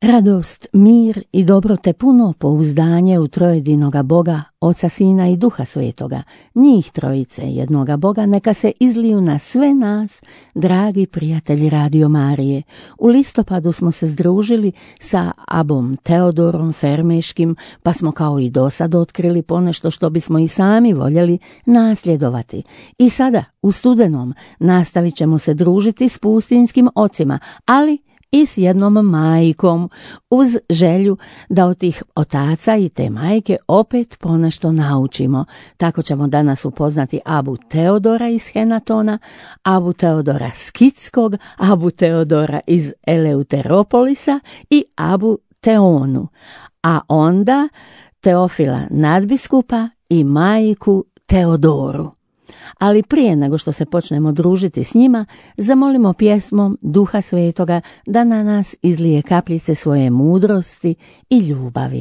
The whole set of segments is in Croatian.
Radost, mir i dobro te puno pouzdanje u trojedinoga Boga, Oca, Sina i Duha Svetoga, njih trojice jednoga Boga, neka se izliju na sve nas, dragi prijatelji Radio Marije. U listopadu smo se združili sa abom Teodorom Fermeškim, pa smo kao i dosad otkrili ponešto što bismo i sami voljeli nasljedovati. I sada, u studenom, nastavit ćemo se družiti s pustinskim ocima, ali i s jednom majkom, uz želju da od tih otaca i te majke opet ponešto naučimo. Tako ćemo danas upoznati abu Teodora iz Henatona, abu Teodora Skitskog, abu Teodora iz Eleuteropolisa i abu Teonu, a onda Teofila nadbiskupa i majku Teodoru. Ali prije nego što se počnemo družiti s njima, zamolimo pjesmom Duha Svetoga da na nas izlije kapljice svoje mudrosti i ljubavi.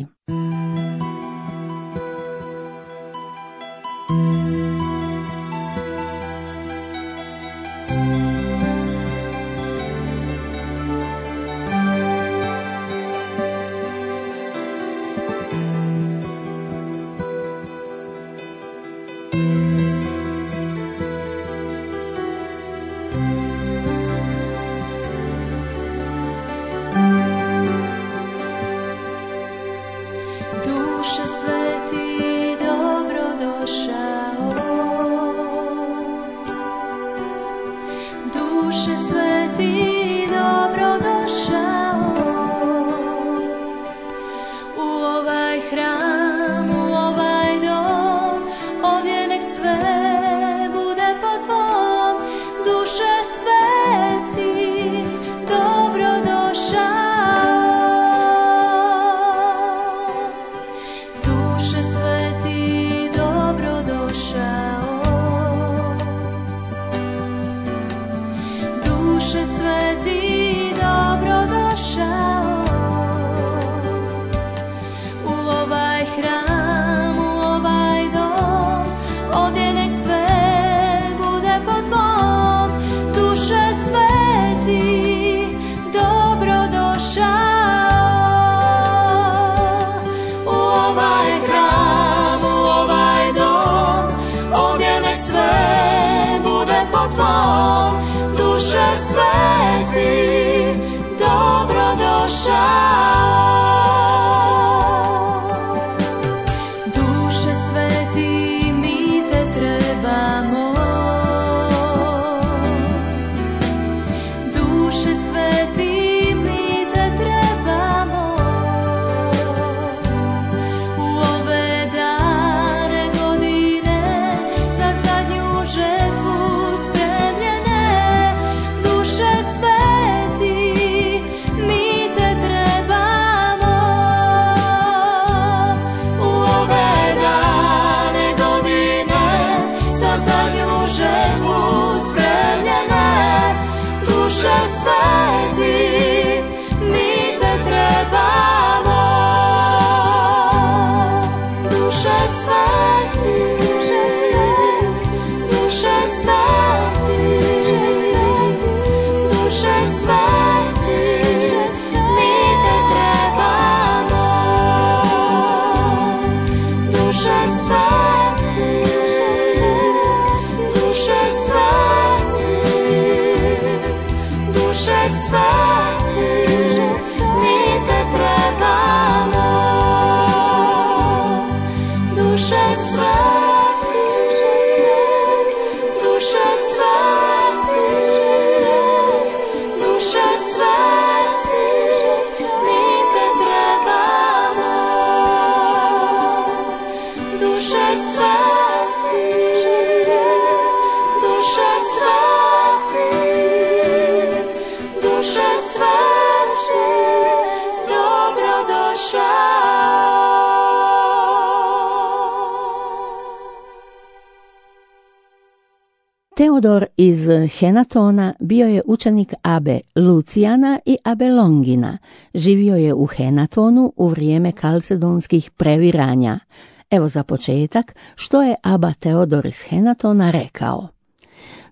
Teodor iz Henatona bio je učenik abe Lucijana i abe Longina. Živio je u Henatonu u vrijeme kalcedonskih previranja. Evo za početak što je aba Teodor iz Henatona rekao.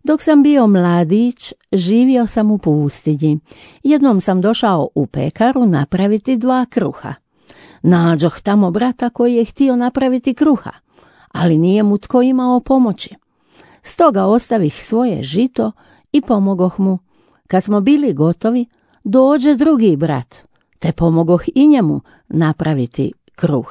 Dok sam bio mladić, živio sam u pustinji. Jednom sam došao u pekaru napraviti 2 kruha. Nađoh tamo brata koji je htio napraviti kruha, ali nije mu tko imao pomoći. Stoga ostavih svoje žito i pomogoh mu. Kad smo bili gotovi, dođe drugi brat, te pomogoh i njemu napraviti kruh.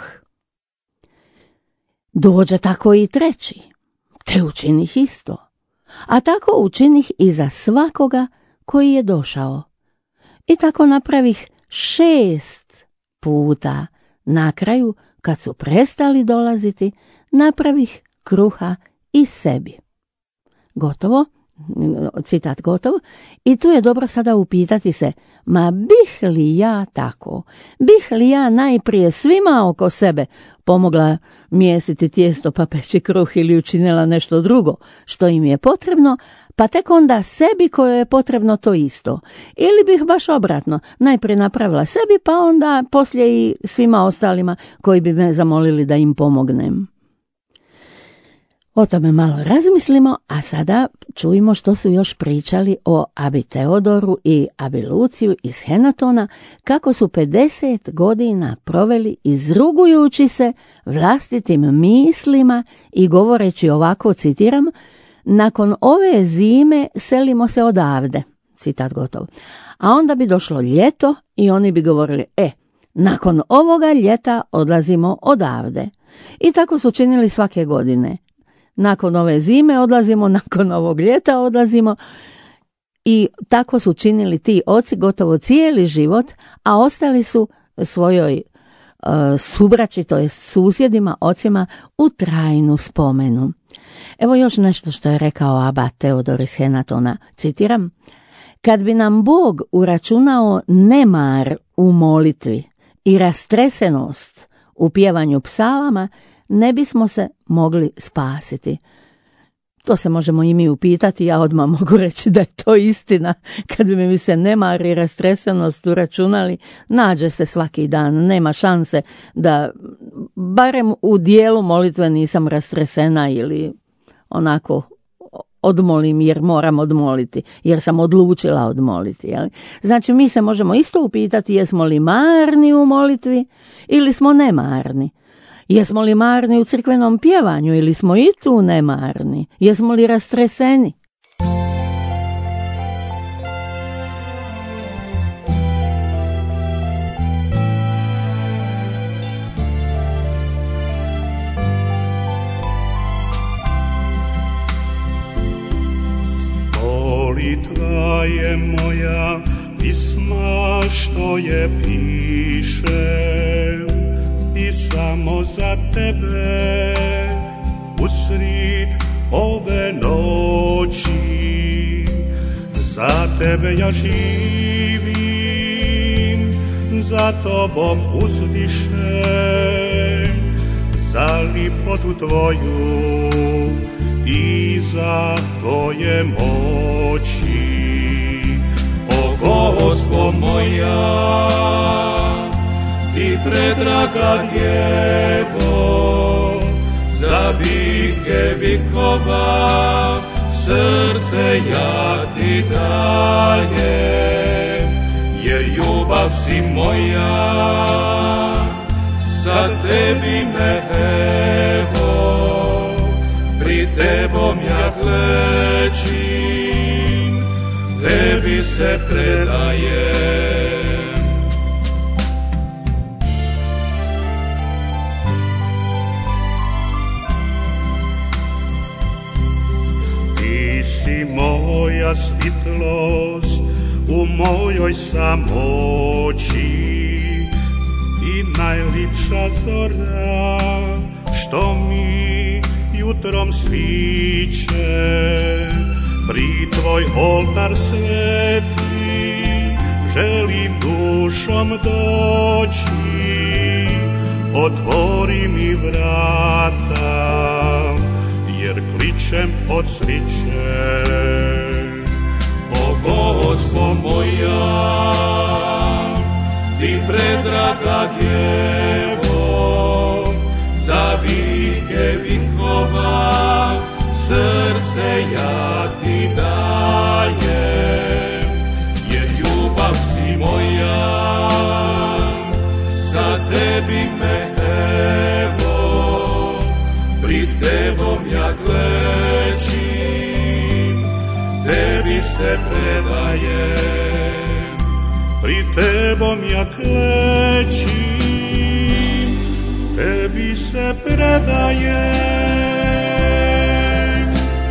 Dođe tako i treći, te učinih isto. A tako učinih i za svakoga koji je došao. I tako napravih 6 puta. Na kraju, kad su prestali dolaziti, napravih kruha i sebi. Gotovo, citat gotov. I tu je dobro sada upitati se, ma bih li ja tako? Bih li ja najprije svima oko sebe pomogla mijesiti tijesto pa peći kruh ili učinila nešto drugo što im je potrebno, pa tek onda sebi koje je potrebno to isto? Ili bih baš obratno, najprije napravila sebi pa onda poslije i svima ostalima koji bi me zamolili da im pomognem? O tome malo razmislimo, a sada čujmo što su još pričali o abi Teodoru i abi Luciju iz Henatona, kako su 50 godina proveli izrugujući se vlastitim mislima i govoreći ovako, citiram, nakon ove zime selimo se odavde, citat gotov. A onda bi došlo ljeto i oni bi govorili, nakon ovoga ljeta odlazimo odavde. I tako su činili svake godine. Nakon ove zime odlazimo, nakon ovog ljeta odlazimo i tako su činili ti oci gotovo cijeli život, a ostali su svojoj subraći, to je susjedima, ocima, u trajnu spomenu. Evo još nešto što je rekao aba Teodor iz Henatona, citiram, kad bi nam Bog uračunao nemar u molitvi i rastresenost u pjevanju psalama, ne bismo se mogli spasiti. To se možemo i mi upitati, ja odmah mogu reći da je to istina. Kad bi mi se nemar i rastresenost uračunali, nađe se svaki dan, nema šanse da barem u dijelu molitve nisam rastresena ili onako odmolim jer moram odmoliti, jer sam odlučila odmoliti. Jel? Znači mi se možemo isto upitati jesmo li marni u molitvi ili smo nemarni. Jesmo li marni u crkvenom pjevanju ili smo i tu nemarni? Jesmo li rastreseni? Molitva je moja pisma što je pišem i samo za tebe usrid ove noći. Za tebe ja živim, za tobom uzdišem, za lipotu tvoju i za tvoje moći. O Gospod moja, ti predraga djevo, za vike vikova, srce ja ti dajem, jer ljubav si moja, za tebi me evo, pri tebom ja klečim, tebi se predajem. Ti si moja svitlost u mojoj samoći i najlipša zora što mi jutrom sviće. Pri tvoj oltar sveti želim dušom doći, otvori mi vrata, jer kličem od sriće. O Gospod moja, ti predraga djevo, za vike vikova, srce ja ti predajem, pri tebom ja klečim, tebi se predajem.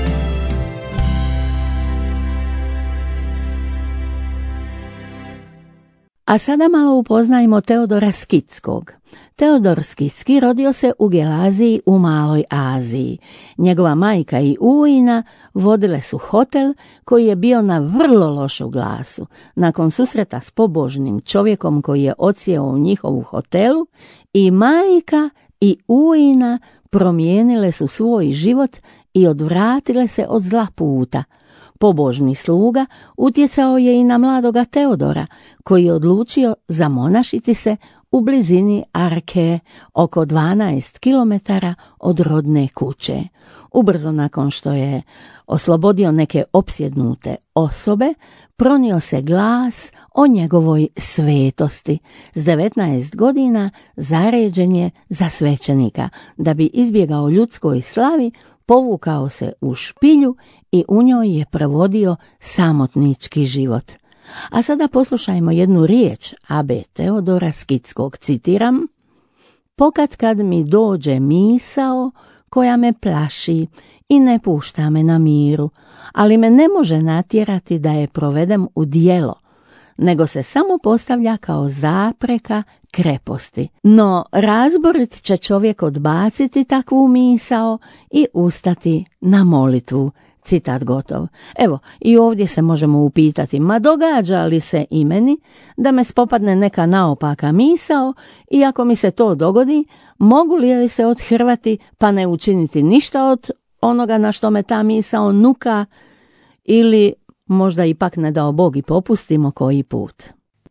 A sada malo upoznajmo Teodora Skitskog. Teodor Skitski rodio se u Gelaziji u Maloj Aziji. Njegova majka i ujna vodile su hotel koji je bio na vrlo lošu glasu. Nakon susreta s pobožnim čovjekom koji je odsjeo u njihovu hotelu, i majka i ujna promijenile su svoj život i odvratile se od zla puta. Pobožni sluga utjecao je i na mladoga Teodora, koji je odlučio zamonašiti se u blizini Arke, oko 12 kilometara od rodne kuće. Ubrzo nakon što je oslobodio neke opsjednute osobe, pronio se glas o njegovoj svetosti. S 19 godina zaređen je za svećenika. Da bi izbjegao ljudskoj slavi, povukao se u špilju i u njoj je provodio samotnički život. A sada poslušajmo jednu riječ abe Teodora Skitskog, citiram: "Pokatkad mi dođe misao koja me plaši i ne pušta me na miru, ali me ne može natjerati da je provedem u djelo, nego se samo postavlja kao zapreka kreposti. No razborit će čovjek odbaciti takvu misao i ustati na molitvu." Citat gotov. Evo, i ovdje se možemo upitati, ma događa li se i meni da me spopadne neka naopaka misao, i ako mi se to dogodi, mogu li joj se othrvati pa ne učiniti ništa od onoga na što me ta misao nuka, ili možda ipak ne dao Bog i popustimo koji put?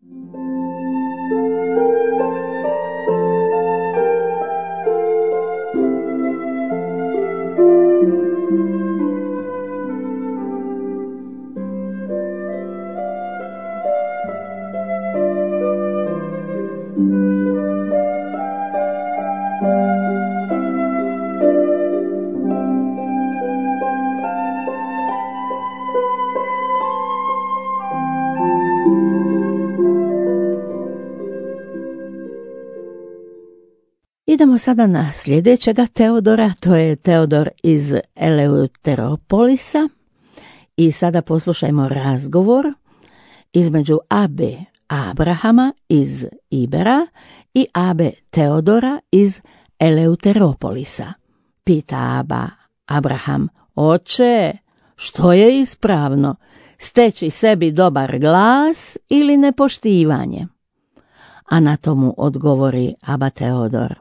Idemo sada na sljedećega Teodora, to je Teodor iz Eleuteropolisa, i sada poslušajmo razgovor između abe Abrahama iz Ibera i abe Teodora iz Eleuteropolisa. Pita aba Abraham: "Oče, što je ispravno, steći sebi dobar glas ili nepoštivanje?" A na tomu odgovori aba Teodor: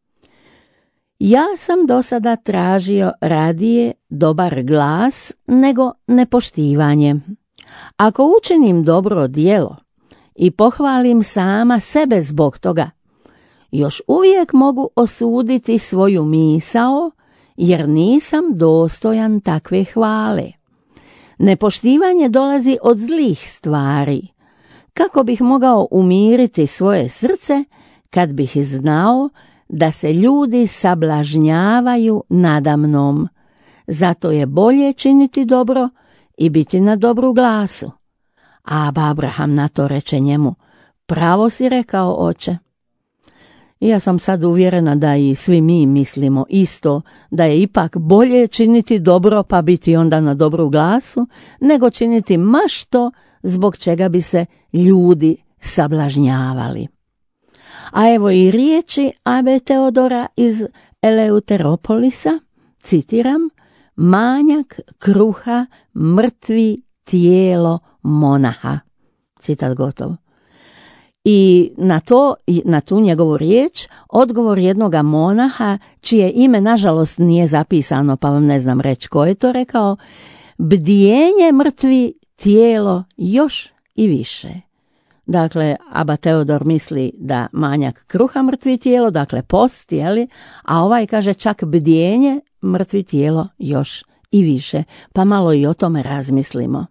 "Ja sam do sada tražio radije dobar glas nego nepoštivanje. Ako učinim dobro djelo i pohvalim sama sebe zbog toga, još uvijek mogu osuditi svoju misao, jer nisam dostojan takve hvale. Nepoštivanje dolazi od zlih stvari. Kako bih mogao umiriti svoje srce kad bih znao da se ljudi sablažnjavaju nadamnom? Zato je bolje činiti dobro i biti na dobru glasu." A Abraham na to reče njemu: "Pravo si rekao, oče." Ja sam sad uvjerena da i svi mi mislimo isto, da je ipak bolje činiti dobro pa biti onda na dobru glasu, nego činiti mašto zbog čega bi se ljudi sablažnjavali. A evo i riječi abe Teodora iz Eleuteropolisa, citiram: "Manjak kruha mrtvi tijelo monaha." Citat gotov. I na tu njegovu riječ odgovor jednoga monaha, čije ime nažalost nije zapisano, pa vam ne znam reći ko je to rekao: "Bdijenje mrtvi tijelo još i više." Dakle, aba Teodor misli da manjak kruha mrtvi tijelo, dakle post, jeli? A ovaj kaže čak bdjenje mrtvi tijelo još i više. Pa malo i o tome razmislimo.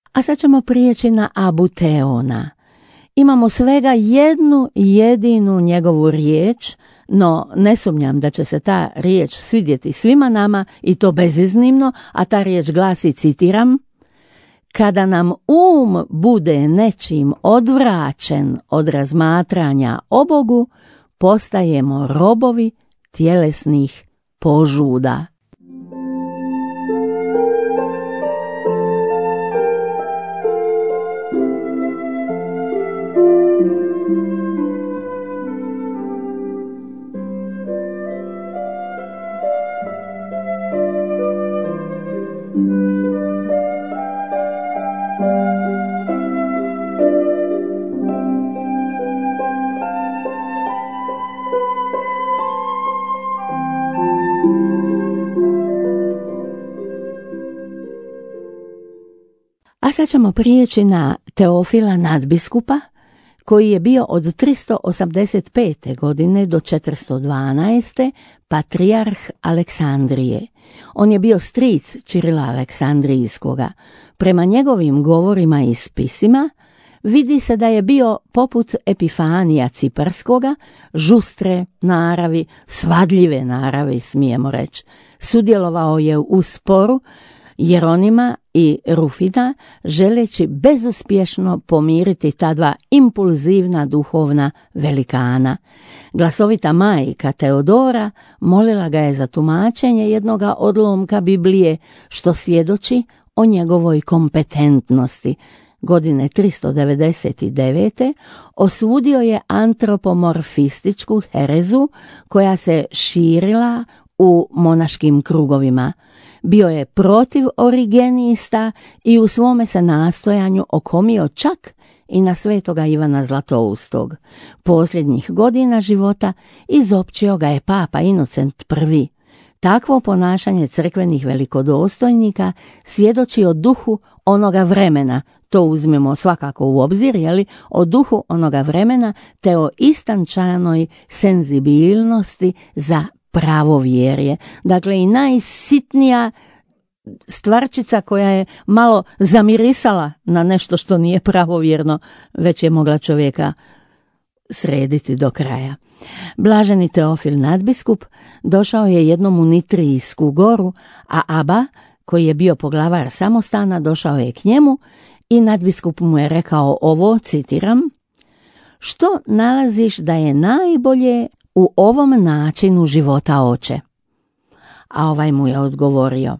A sad ćemo prijeći na Abu Teona. Imamo svega jednu jedinu njegovu riječ, no ne sumnjam da će se ta riječ svidjeti svima nama i to beziznimno, a ta riječ glasi, citiram: kada nam bude nečim odvraćen od razmatranja o Bogu, postajemo robovi tjelesnih požuda. A sad ćemo prijeći na Teofila nadbiskupa, koji je bio od 385. godine do 412. patrijarh Aleksandrije. On je bio stric Čirila Aleksandrijskoga. Prema njegovim govorima i spisima vidi se da je bio poput Epifanija Ciparskoga, žustre naravi, svadljive naravi, smijemo reći. Sudjelovao je u sporu Jeronima i Rufina, želeći bezuspješno pomiriti ta dva impulzivna duhovna velikana. Glasovita majka Teodora molila ga je za tumačenje jednoga odlomka Biblije, što svjedoči o njegovoj kompetentnosti. Godine 399. osudio je antropomorfističku herezu koja se širila u monaškim krugovima. Bio je protiv origenista i u svome se nastojanju okomio čak i na svetoga Ivana Zlatoustog. Posljednjih godina života izopćio ga je papa Inocent I. Takvo ponašanje crkvenih velikodostojnika svjedoči o duhu onoga vremena, to uzmemo svakako u obzir, o duhu onoga vremena te o istančanoj senzibilnosti za pravovjerje. Dakle, i najsitnija stvarčica koja je malo zamirisala na nešto što nije pravovjerno, već je mogla čovjeka srediti do kraja. Blaženi Teofil nadbiskup došao je jednom u Nitrijsku goru, a Aba, koji je bio poglavar samostana, došao je k njemu i nadbiskup mu je rekao ovo, citiram: što nalaziš da je najbolje u ovom načinu života, oče? A ovaj mu je odgovorio: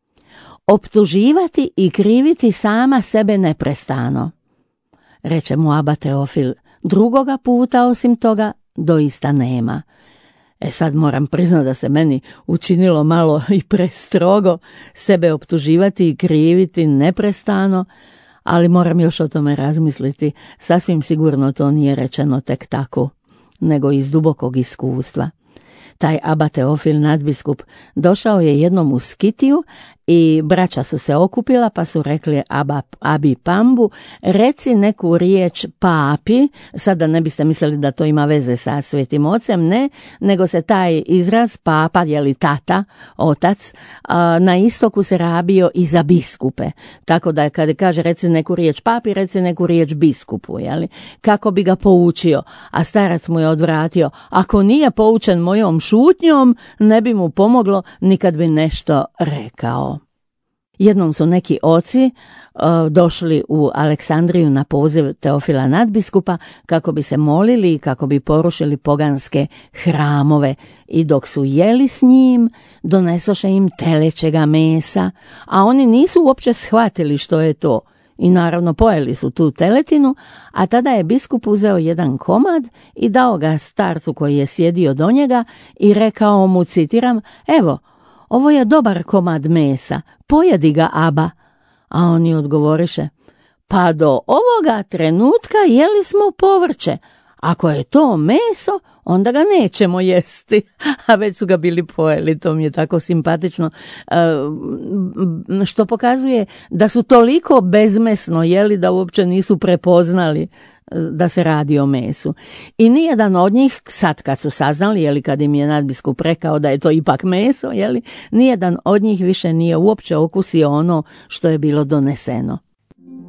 optuživati i kriviti sama sebe neprestano. Reče mu Aba Teofil: drugoga puta osim toga doista nema. Sad moram priznati da se meni učinilo malo i prestrogo sebe optuživati i kriviti neprestano, ali moram još o tome razmisliti. Sasvim sigurno to nije rečeno tek tako, nego iz dubokog iskustva. Taj Aba Teofil nadbiskup došao je jednom u Skitiju i braća su se okupila pa su rekli Abi Pambu: reci neku riječ papi. Sada ne biste mislili da to ima veze sa Svetim Ocem, ne, nego se taj izraz papa, tata, otac, na istoku se rabio i za biskupe. Tako da kada kaže reci neku riječ papi, reci neku riječ biskupu, kako bi ga poučio. A starac mu je odvratio: ako nije poučen mojom šutnjom, ne bi mu pomoglo ni kad bi nešto rekao. Jednom su neki oci došli u Aleksandriju na poziv Teofila nadbiskupa kako bi se molili i kako bi porušili poganske hramove, i dok su jeli s njim, donesoše im telećega mesa, a oni nisu uopće shvatili što je to. I naravno pojeli su tu teletinu, a tada je biskup uzeo jedan komad i dao ga starcu koji je sjedio do njega i rekao mu, citiram: evo, ovo je dobar komad mesa, pojedi ga, Aba. A oni odgovoriše: pa do ovoga trenutka jeli smo povrće, ako je to meso, onda ga nećemo jesti. A već su ga bili pojeli, to mi je tako simpatično, što pokazuje da su toliko bezmesno jeli da uopće nisu prepoznali da se radi o mesu. I nijedan od njih, sad kad su saznali, kad im je nadbiskup rekao da je to ipak meso, nijedan od njih više nije uopće okusio ono što je bilo doneseno.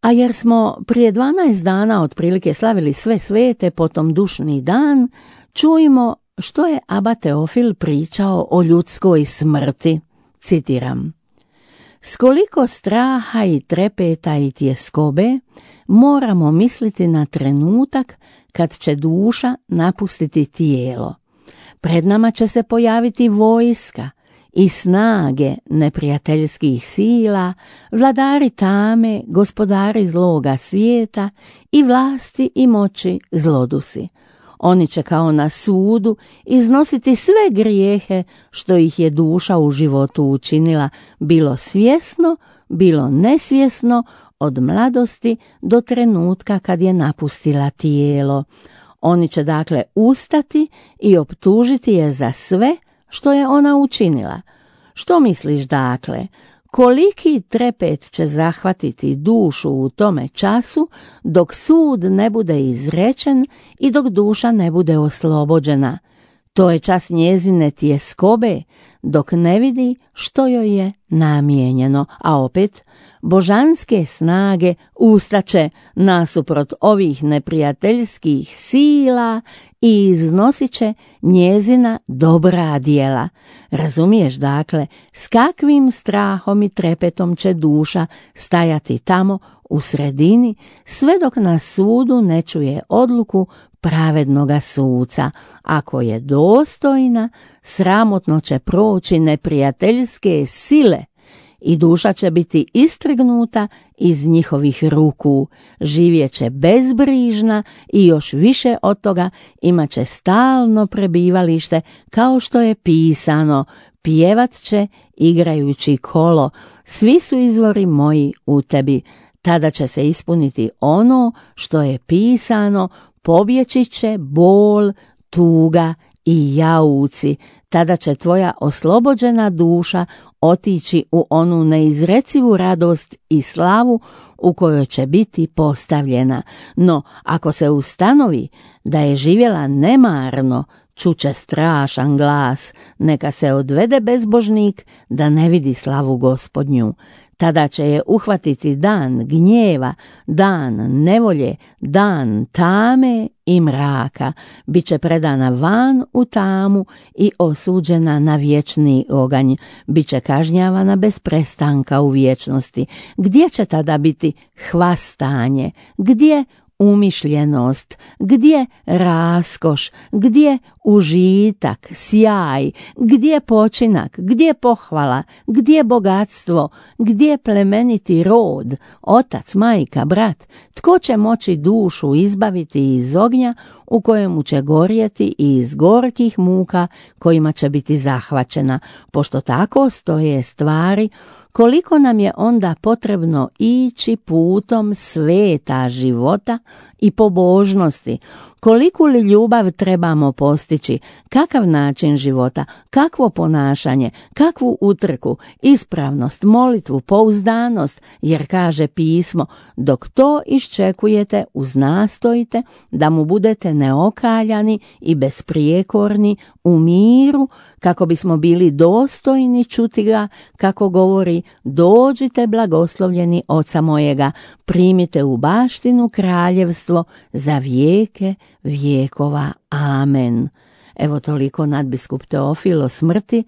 A jer smo prije 12 dana otprilike slavili sve svete, potom dušni dan, čujmo što je aba Teofil pričao o ljudskoj smrti. Citiram: "S koliko straha i trepeta i tjeskobe moramo misliti na trenutak kad će duša napustiti tijelo. Pred nama će se pojaviti vojska i snage neprijateljskih sila, vladari tame, gospodari zloga svijeta i vlasti i moći zlodusi. Oni će kao na sudu iznositi sve grijehe što ih je duša u životu učinila, bilo svjesno, bilo nesvjesno, od mladosti do trenutka kad je napustila tijelo. Oni će dakle ustati i optužiti je za sve što je ona učinila. Što misliš dakle? Koliki trepet će zahvatiti dušu u tome času dok sud ne bude izrečen i dok duša ne bude oslobođena? To je čas njezine tjeskobe dok ne vidi što joj je namijenjeno, a opet božanske snage ustaće nasuprot ovih neprijateljskih sila i iznosit će njezina dobra djela. Razumiješ dakle s kakvim strahom i trepetom će duša stajati tamo u sredini sve dok na sudu ne čuje odluku pravednoga suca. Ako je dostojna, sramotno će proći neprijateljske sile i duša će biti istrgnuta iz njihovih ruku. Živjet će bezbrižna i još više od toga imat će stalno prebivalište, kao što je pisano: pjevat će igrajući kolo, svi su izvori moji u tebi. Tada će se ispuniti ono što je pisano: pobjeći će bol, tuga i jauci. Tada će tvoja oslobođena duša otići u onu neizrecivu radost i slavu u kojoj će biti postavljena. No, ako se ustanovi da je živjela nemarno, čuće strašan glas: neka se odvede bezbožnik da ne vidi slavu Gospodnju. Tada će je uhvatiti dan gnjeva, dan nevolje, dan tame i mraka. Biće predana van u tamu i osuđena na vječni oganj. Biće kažnjavana bez prestanka u vječnosti. Gdje će tada biti hvastanje? Gdje umišljenost? Gdje raskoš? Gdje užitak, sjaj? Gdje počinak? Gdje pohvala? Gdje bogatstvo? Gdje plemeniti rod? Otac, majka, brat? Tko će moći dušu izbaviti iz ognja u kojemu će gorjeti i iz gorkih muka kojima će biti zahvaćena? Pošto tako stoje stvari, koliko nam je onda potrebno ići putom sveta života i pobožnosti? Koliku li ljubav trebamo postići? Kakav način života? Kakvo ponašanje? Kakvu utrku? Ispravnost, molitvu, pouzdanost? Jer kaže pismo: dok to iščekujete, uznastojite da mu budete neokaljani i besprijekorni u miru, kako bismo bili dostojni čuti ga, kako govori: dođite blagoslovljeni oca mojega, primite u baštinu kraljevstvo za vijeke vijekova. Amen. Evo toliko nadbiskup Teofil o smrti.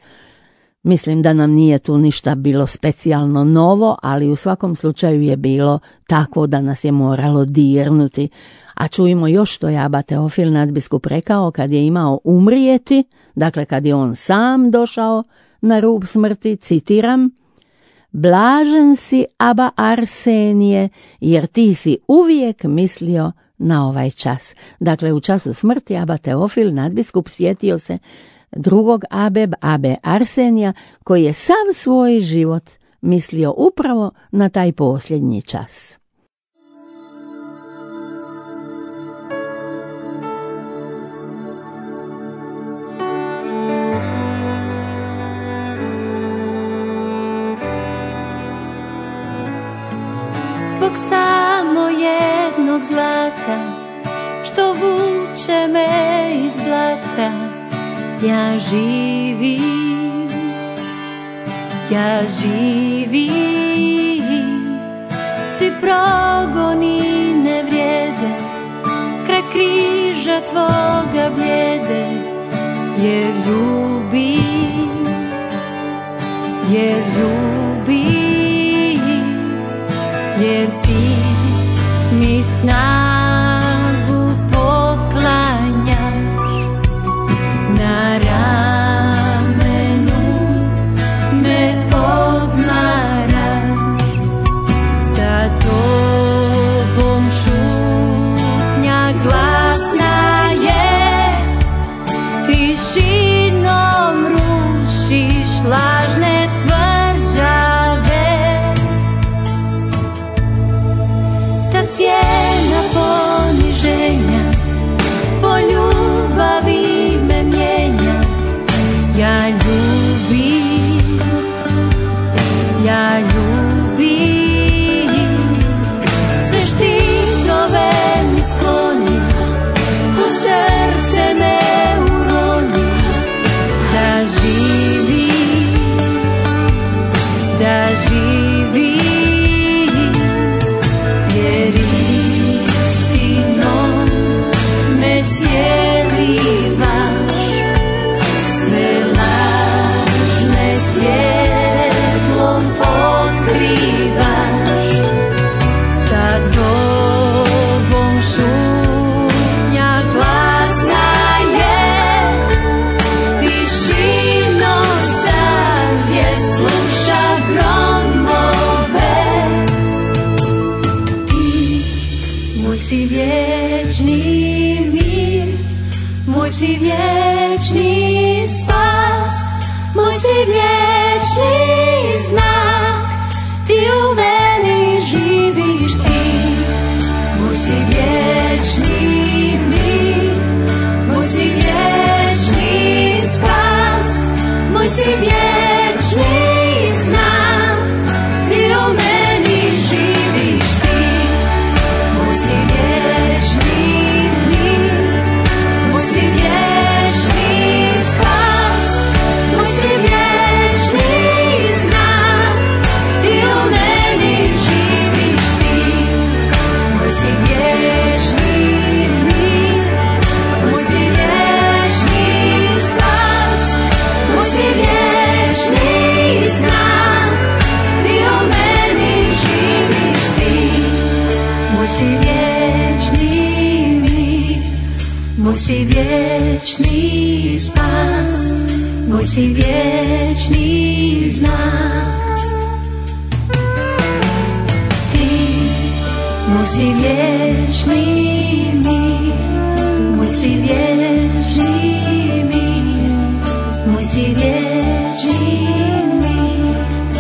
Mislim da nam nije tu ništa bilo specijalno novo, ali u svakom slučaju je bilo tako da nas je moralo dirnuti. A čujemo još što je aba Teofil nadbiskup rekao kad je imao umrijeti, dakle kad je on sam došao na rub smrti. Citiram: blažen si, aba Arsenije, jer ti si uvijek mislio na ovaj čas. Dakle, u času smrti aba Teofil nadbiskup sjetio se drugog abe Arsenija, koji je sav svoj život mislio upravo na taj posljednji čas. Zbog samo jednog zlata što vuče me iz blata, ja živim. Svi progoni ne vrijede, kraj križa tvoga blijede, jer ljubi, jer ti mi snagu poklanjaš, na ramenu me odmaraš, sa tobom šutnja glasna je, tišinom rušiš lažne tvrđave. Ta cijena poniženja po ljubavi me mijenja. Ja ljubim, sve štitove mi skloni, u srce me uroni, da živim, jer istinom me cijelivaš, sve lažne svjetlom otkrivaš, sa tobom šutnja glasna je, tišinom savje sluša gromove. Ti, moj si vječni mir, moj si vječni spas, moj si vječni znak, ti u meni živiš ti. Moj si vječni mir, moj si vječni spas, moj si vječni znak, ti u meni živiš ti. Moj si vječni mir, moj si vječni spas, moj si vječni znak, ti u meni živiš ti. Moj si vječni mir, moj si vječni spas, moj si vječni znak, ti u meni živiš ti. Moj si vječni mir, moj si vječni spas, moj si vječni znak. Ti, moj si vječni mir, moj si vječni mir, moj si vječni mir.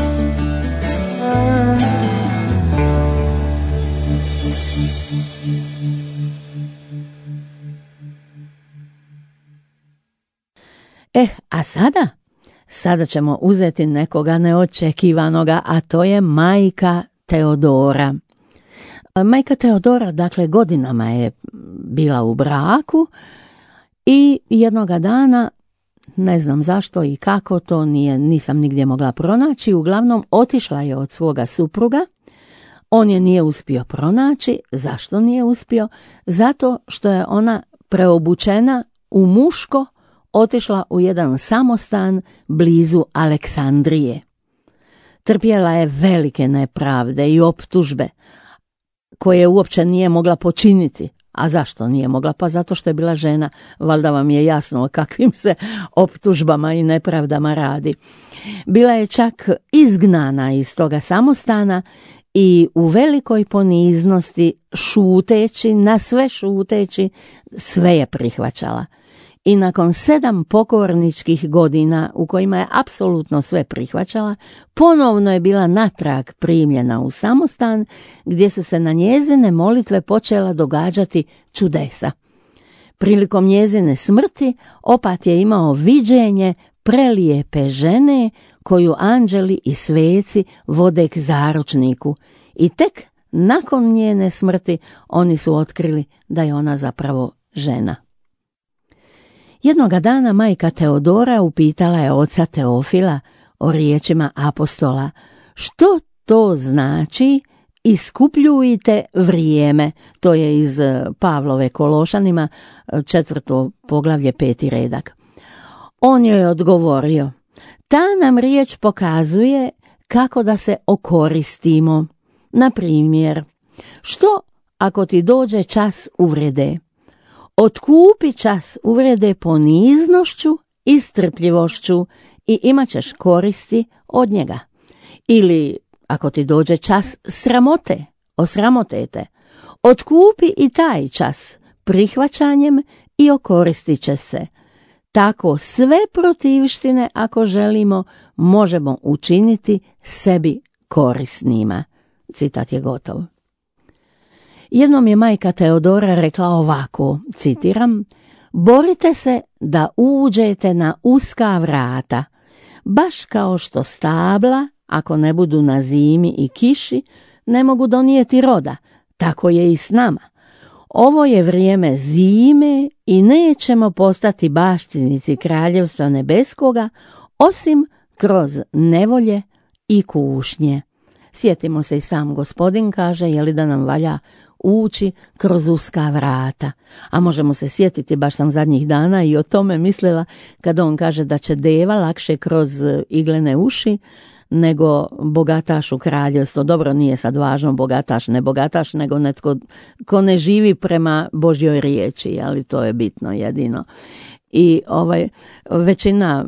A sada ćemo uzeti nekoga neočekivanoga, a to je majka Teodora. Majka Teodora, dakle, godinama je bila u braku i jednoga dana, ne znam zašto i kako, to nisam nigdje mogla pronaći, uglavnom otišla je od svoga supruga. On je nije uspio pronaći. Zašto nije uspio? Zato što je ona preobučena u muško otišla u jedan samostan blizu Aleksandrije. Trpjela je velike nepravde i optužbe koje uopće nije mogla počiniti. A zašto nije mogla? Pa zato što je bila žena. Valjda vam je jasno o kakvim se optužbama i nepravdama radi. Bila je čak izgnana iz toga samostana i u velikoj poniznosti, šuteći, na sve šuteći, sve je prihvaćala. I nakon 7 pokorničkih godina u kojima je apsolutno sve prihvaćala, ponovno je bila natrag primljena u samostan gdje su se na njezine molitve počela događati čudesa. Prilikom njezine smrti opat je imao viđenje prelijepe žene koju anđeli i sveci vode k zaručniku i tek nakon njene smrti oni su otkrili da je ona zapravo žena. Jednoga dana majka Teodora upitala je oca Teofila o riječima apostola, što to znači iskupljujte vrijeme. To je iz Pavlove Kološanima, 4. poglavlje, 5. redak. On joj je odgovorio: ta nam riječ pokazuje kako da se okoristimo. Na primjer, što ako ti dođe čas uvrede? Otkupi čas uvrede poniznošću i strpljivošću i imat ćeš koristi od njega. Ili ako ti dođe čas sramote, osramotete, otkupi i taj čas prihvaćanjem i okoristit će se. Tako sve protivštine, ako želimo, možemo učiniti sebi korisnima. Citat je gotov. Jednom je majka Teodora rekla ovako, citiram: borite se da uđete na uska vrata, baš kao što stabla, ako ne budu na zimi i kiši, ne mogu donijeti roda, tako je i s nama. Ovo je vrijeme zime i nećemo postati baštinici Kraljevstva nebeskoga, osim kroz nevolje i kušnje. Sjetimo se, i sam Gospodin kaže, je li da nam valja ući kroz uska vrata. A možemo se sjetiti, baš sam zadnjih dana i o tome mislila, kad on kaže da će deva lakše kroz iglene uši nego bogataš u kraljevstvo. Dobro, nije sad važno bogataš, ne bogataš, nego netko ko ne živi prema Božjoj riječi, ali to je bitno jedino. I većina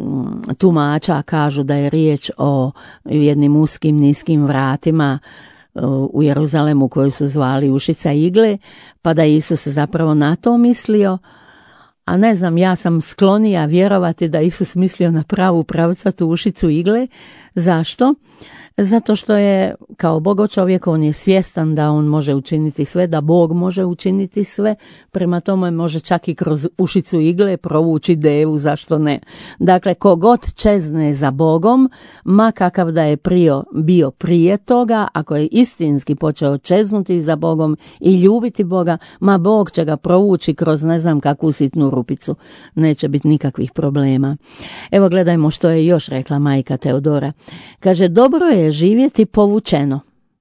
tumača kažu da je riječ o jednim uskim, niskim vratima u Jeruzalemu koji su zvali ušica igle, pa da je Isus zapravo na to mislio. A ne znam, ja sam sklonija vjerovati da Isus mislio na pravu pravcatu ušicu igle. Zašto? Zato što je kao bogočovjek, on je svjestan da on može učiniti sve, da Bog može učiniti sve, prema tome može čak i kroz ušicu igle provući devu, zašto ne. Dakle, kogod čezne za Bogom, ma kakav da je bio prije toga, ako je istinski počeo čeznuti za Bogom i ljubiti Boga, ma Bog će ga provući kroz ne znam kakvu sitnu rupicu. Neće biti nikakvih problema. Evo gledajmo što je još rekla majka Teodora. Kaže, dobro je živjeti povučeno.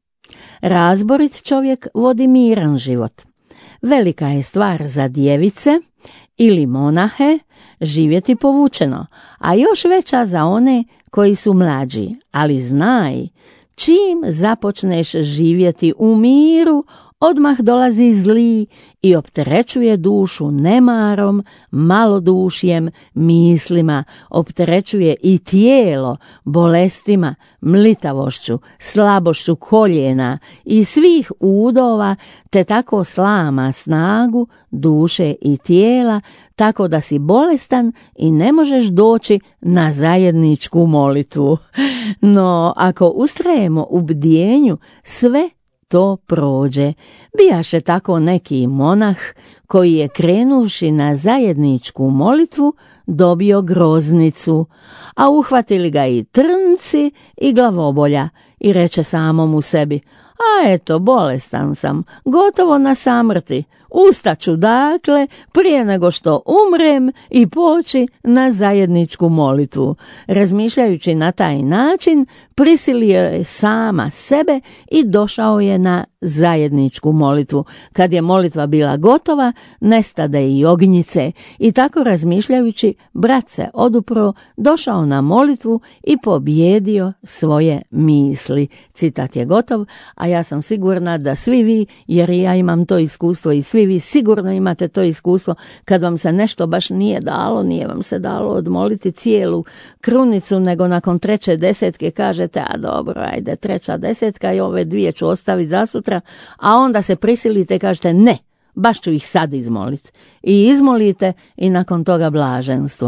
Razborit čovjek vodi miran život. Velika je stvar za djevice ili monahe živjeti povučeno, a još veća za one koji su mlađi. Ali znaj, čim započneš živjeti u miru, odmah dolazi zli i opterećuje dušu nemarom, malodušjem, mislima, opterećuje i tijelo bolestima, mlitavošću, slabošću koljena i svih udova, te tako slama snagu duše i tijela, tako da si bolestan i ne možeš doći na zajedničku molitvu. No, ako ustrajemo u bdjenju, sve to prođe. Bijaše tako neki monah koji je krenuvši na zajedničku molitvu dobio groznicu, a uhvatili ga i trnci i glavobolja i reče samom u sebi: a eto, bolestan sam, gotovo na samrti. Ustaću dakle prije nego što umrem i poći na zajedničku molitvu. Razmišljajući na taj način, prisilio je sama sebe i došao je na zajedničku molitvu. Kad je molitva bila gotova, nestade i ognjice i tako razmišljajući, brat se odupro, došao na molitvu i pobjedio svoje misli. Citat je gotov, a ja sam sigurna da svi vi, jer ja imam to iskustvo i svi vi sigurno imate to iskustvo, kad vam se nešto baš nije vam se dalo odmoliti cijelu krunicu, nego nakon 3. desetke kažete, a dobro, ajde, 3. desetka i ove 2 ću ostaviti za sutra, a onda se prisilite i kažete, ne, baš ću ih sad izmoliti. I izmolite i nakon toga blaženstvo.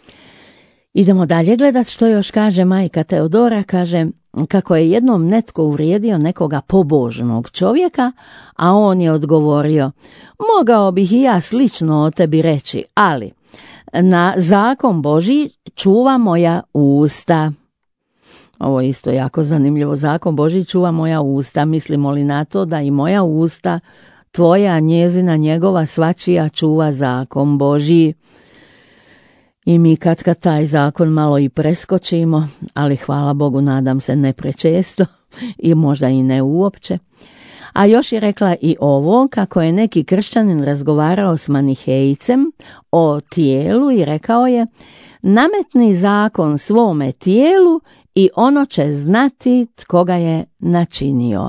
Idemo dalje gledat što još kaže majka Teodora. Kaže kako je jednom netko uvrijedio nekoga pobožnog čovjeka, a on je odgovorio: mogao bih i ja slično o tebi reći, ali na zakon Božji čuva moja usta. Ovo je isto jako zanimljivo. Zakon Božji čuva moja usta. Mislimo li na to da i moja usta, tvoja, njezina, njegova, svačija čuva zakon Božji? I mi kad taj zakon malo i preskočimo, ali hvala Bogu nadam se ne prečesto i možda i ne uopće. A još je rekla i ovo, kako je neki kršćanin razgovarao s manihejcem o tijelu i rekao je: nametni zakon svome tijelu i ono će znati tko ga je načinio.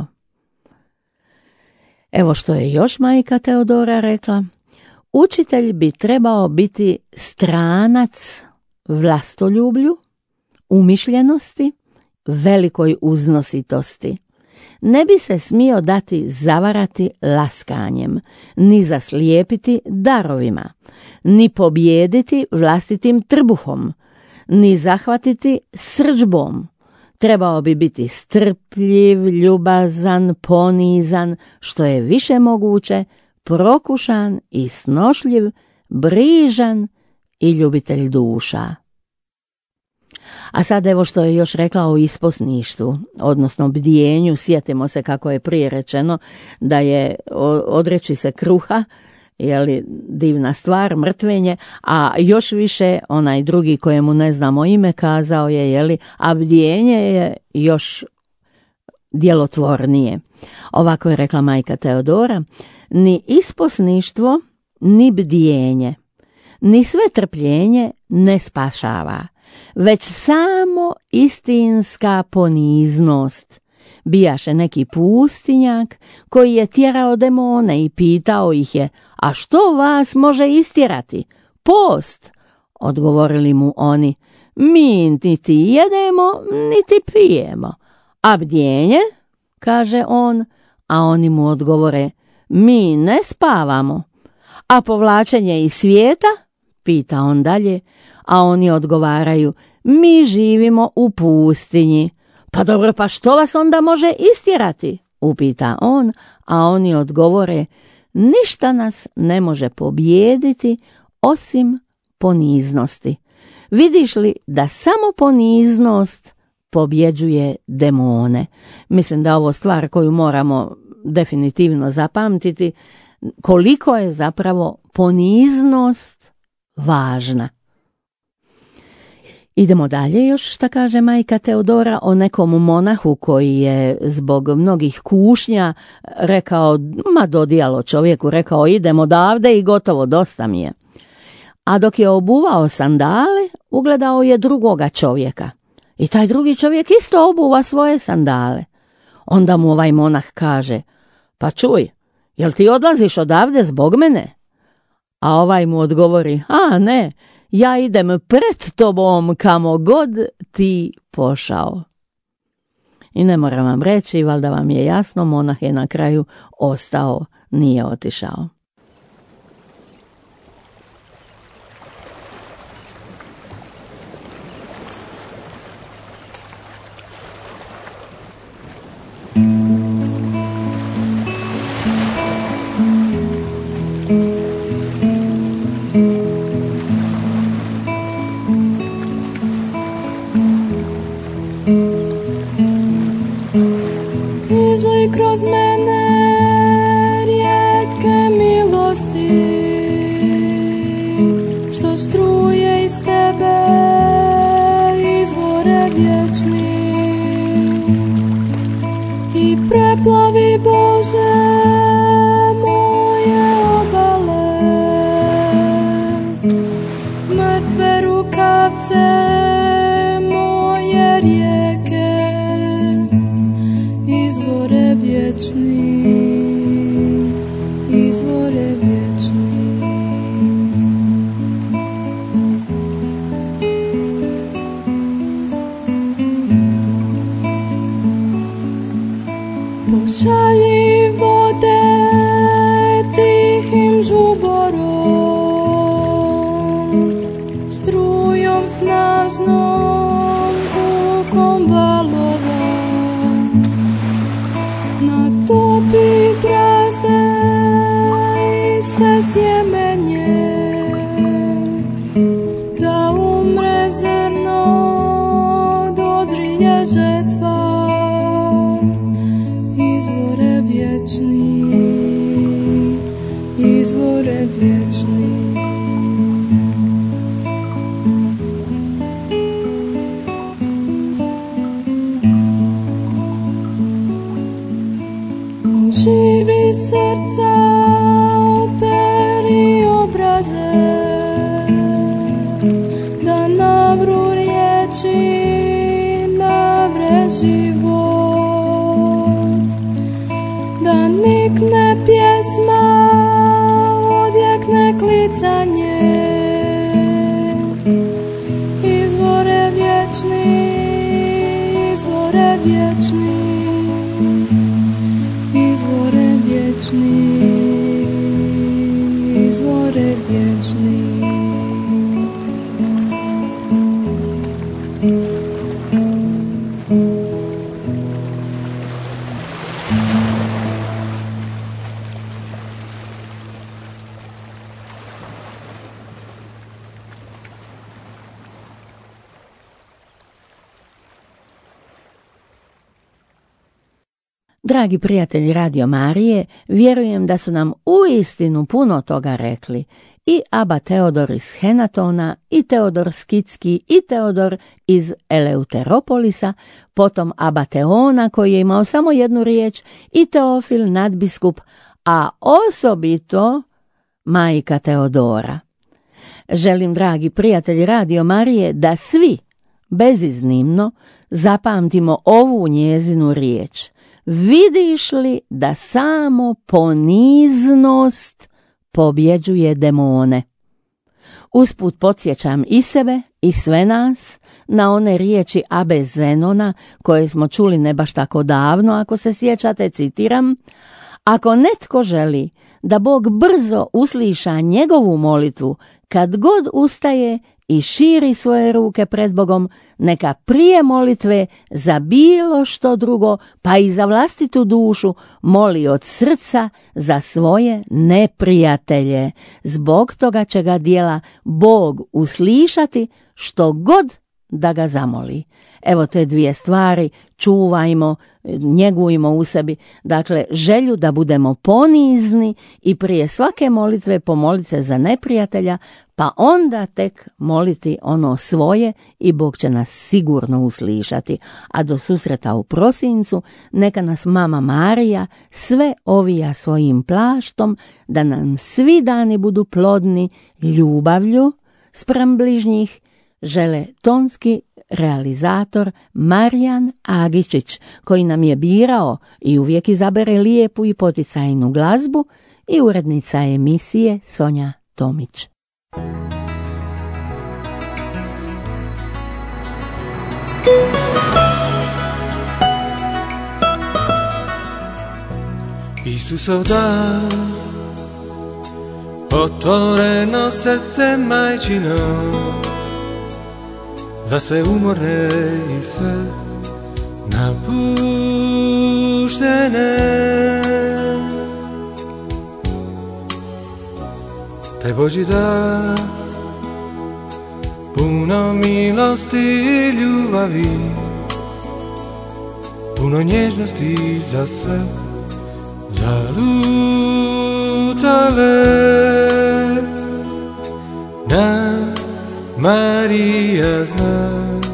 Evo što je još majka Teodora rekla: učitelj bi trebao biti stranac vlastoljublju, umišljenosti, velikoj uznositosti. Ne bi se smio dati zavarati laskanjem, ni zaslijepiti darovima, ni pobijediti vlastitim trbuhom, ni zahvatiti srdžbom. Trebao bi biti strpljiv, ljubazan, ponizan, što je više moguće, prokušan i snošljiv, brižan i ljubitelj duša. A sad evo što je još rekla o isposništvu, odnosno bdijenju. Sjetimo se kako je prije rečeno da je odreći se kruha, jeli, divna stvar, mrtvenje, a još više onaj drugi kojemu ne znamo ime kazao je, jeli, a bdijenje je još djelotvornije. Ovako je rekla majka Teodora: ni isposništvo, ni bdijenje, ni sve trpljenje ne spašava, već samo istinska poniznost. Bijaše neki pustinjak koji je tjerao demone i pitao ih je: a što vas može istjerati? Post. Odgovorili mu oni: mi niti jedemo, niti pijemo. A bdjenje? Kaže on, a oni mu odgovore: mi ne spavamo. A povlačenje iz svijeta? Pita on dalje, a oni odgovaraju: mi živimo u pustinji. Pa dobro, pa što vas onda može istjerati? Upita on, a oni odgovore: ništa nas ne može pobijediti osim poniznosti. Vidiš li da samo poniznost pobjeđuje demone? Mislim da ovo stvar koju moramo definitivno zapamtiti, koliko je zapravo poniznost važna. Idemo dalje još šta kaže majka Teodora o nekom monahu koji je zbog mnogih kušnja rekao, dodijalo čovjeku, rekao: idem odavde i gotovo, dosta mi je. A dok je obuvao sandale, ugledao je drugoga čovjeka. I taj drugi čovjek isto obuva svoje sandale. Onda mu ovaj monah kaže: pa čuj, jel ti odlaziš odavde zbog mene? A ovaj mu odgovori: a ne, ja idem pred tobom kamo god ti pošao. I ne moram vam reći, valjda vam je jasno, monah je na kraju ostao, nije otišao. Izlij kroz mene rijeke milosti, što struje iz tebe izvore vječni, i preplavi, Bože, moje obale, mrtve rukavce moje rijeke, izvore vječni, izvore vječni. Pošalji vode tihim žuborom, strujom snažnom, vukom valova, natopi brazde i sve sjemenje, da umre zrno, dozrije žetva, izvore vječni, izvore vječni. srca operi obraze, da navru riječi, navre život, da nikne pjesma, odjekne klicanje, izvore vječni, izvore vječni, izvore vječni, izvore vječni. Dragi prijatelji Radio Marije, vjerujem da su nam uistinu puno toga rekli. I Aba Teodor iz Henatona, i Teodor Skitski, i Teodor iz Eleuteropolisa, potom Aba Teona koji je imao samo jednu riječ, i Teofil nadbiskup, a osobito majka Teodora. Želim, dragi prijatelji Radio Marije, da svi, beziznimno, zapamtimo ovu njezinu riječ. Vidiš li da samo poniznost pobjeđuje demone? Usput podsjećam i sebe i sve nas na one riječi Abe Zenona koje smo čuli ne baš tako davno, ako se sjećate, citiram: ako netko želi da Bog brzo usliša njegovu molitvu, kad god ustaje i širi svoje ruke pred Bogom, neka prije molitve za bilo što drugo, pa i za vlastitu dušu, moli od srca za svoje neprijatelje. Zbog toga će ga djela Bog uslišati što god da ga zamoli. Evo te dvije stvari čuvajmo, njegujmo u sebi. Dakle, želju da budemo ponizni i prije svake molitve pomoliti se za neprijatelja, pa onda tek moliti ono svoje i Bog će nas sigurno uslišati. A do susreta u prosincu neka nas Mama Marija sve ovija svojim plaštom, da nam svi dani budu plodni ljubavlju spram bližnjih, žele tonski realizator Marijan Agičić, koji nam je birao i uvijek izabere lijepu i poticajnu glazbu, i urednica emisije Sonja Tomić. Isusov dan, otvoreno srce majčino, za sve umorne i sve napuštene. Taj Božji dan, puno milosti i ljubavi, puno nježnosti za sve zalutale. Da Marija zna,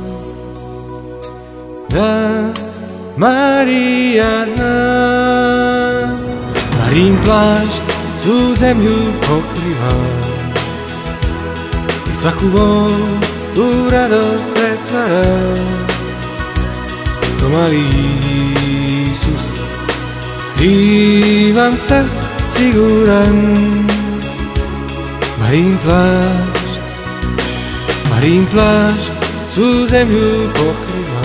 da Marija zna, Marijin plašt svu zemlju pokriva i svaku bol u radost pretvara. Ko mali Isus skrivam se siguran, Marijin plašt, Marijin plašt svu zemlju pokriva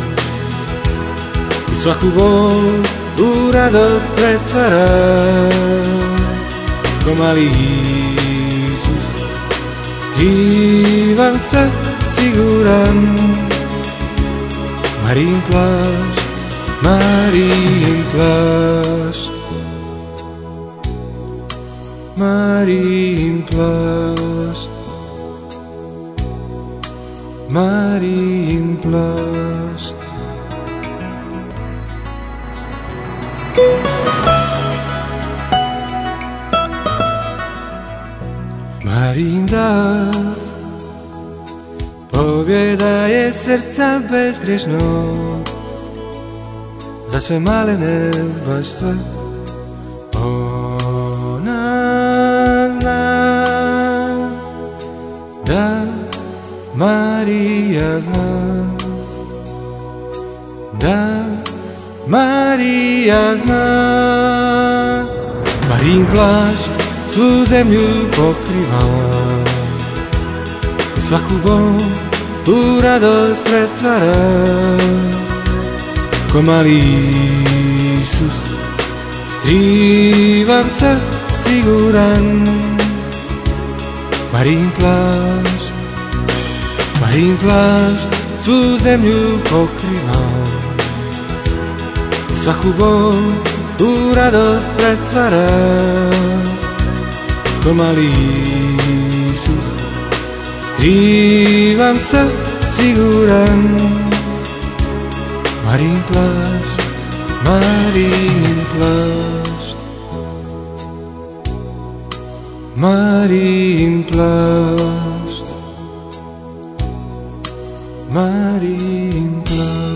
i svaku bol u radost pretvara. Ko mali Isus skrivam se siguran, Marijin plašt, Marijin plašt, Marijin plašt, Marijin plašt. Marijin dar, pobjeda je srca bezgrešnog, za sve malene baš sve da Marija zna, da Marija zna. Marijin plašt svu zemlju pokriva, svaku bol u radost pretvara. Ko mali Isus skrivam se siguran. Marijin plašt svu zemlju pokriva, svaku bol u radost pretvara. Ko mali Isus skrivam se siguran. Marijin plašt, Marijin plašt, Marijin plašt, Marijin plašt.